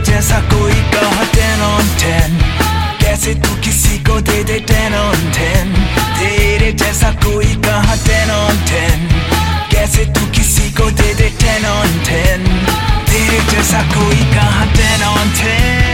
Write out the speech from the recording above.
जैसा कोई कहा 10 on 10, कैसे तू किसी को दे दे 10 on 10। तेरे जैसा कोई कहा 10 on 10, कैसे तू किसी को दे दे 10 on 10। तेरे जैसा कोई कहा 10 on 10।